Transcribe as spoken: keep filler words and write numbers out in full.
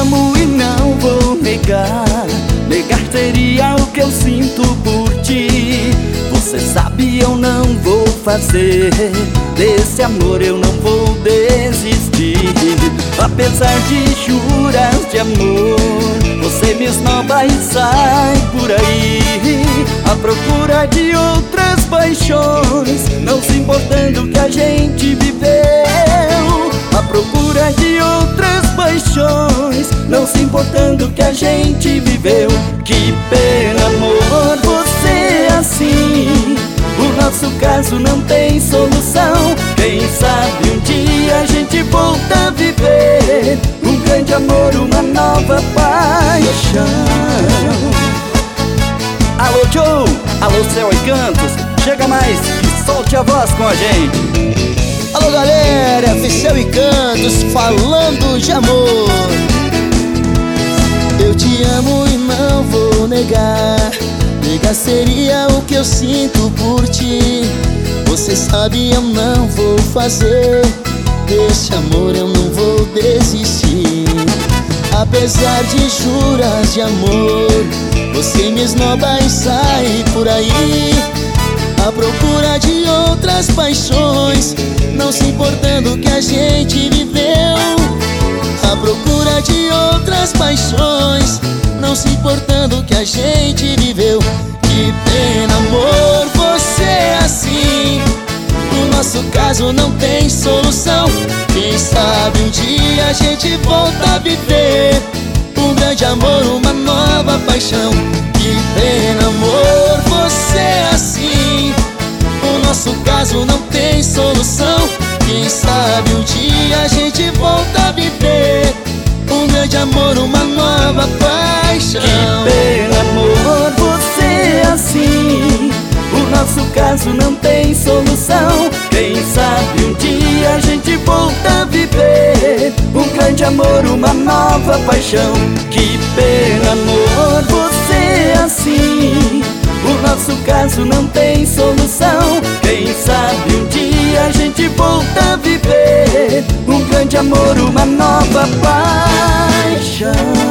amo e não vou negar. Negar seria o que eu sinto por ti. Você sabe, eu não vou fazer. Desse amor eu não vou desistir. Apesar de juras de amor, você me esnoba e sai por aí à procura de outras paixões, não se importando que a gente viveu. À procura de outras paixões, não se importando que a gente viveu. Que pena, amor, você é assim. O nosso caso não tem solução. Quem sabe um dia a gente volta a viver um grande amor, uma nova paixão. Alô, Joe! Alô, Céu e Cantos! Chega mais e solte a voz com a gente. Alô, galera! Céu e Cantos falando de amor. Eu te amo e não vou negar. Negar seria o que eu sinto por ti. Você sabe, eu não vou fazer. Desse amor eu não vou desistir. Apesar de juras de amor, você me esnoba e sai por aí à procura de outras paixões, não se importando que a gente viveu. À procura de outras paixões, não se importando que a gente viveu. Que pena, amor, você é assim. O nosso caso não tem solução. Quem sabe um dia a gente volta a viver um grande amor, uma nova paixão. Que pena, amor, você é assim. O nosso caso não tem solução. Quem sabe um dia a gente volta a viver um grande amor, uma nova paixão. Que pena, amor, você é assim. O nosso caso não tem solução. Quem sabe um dia a gente volta a viver um grande amor, uma nova paixão. Que pena, amor, você é assim. O nosso caso não tem solução. Quem sabe um dia a gente volta a viver um grande amor, uma nova paixão.